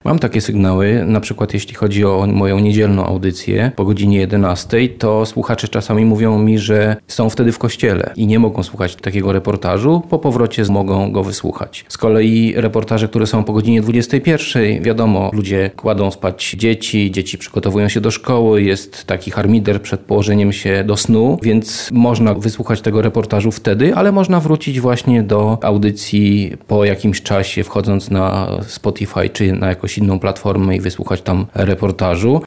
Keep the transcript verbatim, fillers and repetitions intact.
Mam takie sygnały, na przykład jeśli chodzi o moją niedzielną audycję po godzinie jedenastej, to słuchacze czasami mówią mi, że są wtedy w kościele i nie mogą słuchać takiego reportażu, po powrocie mogą go wysłuchać. Z kolei reportaże, które są po godzinie dwudziestej pierwszej, wiadomo, ludzie kładą spać dzieci, dzieci przygotowują się do szkoły, jest taki harmider przed położeniem się do snu, więc można wysłuchać tego reportażu wtedy, ale można wrócić właśnie do audycji po jakimś czasie, wchodząc na Spotify czy na jakąś inną platformę i wysłuchać tam reportażu.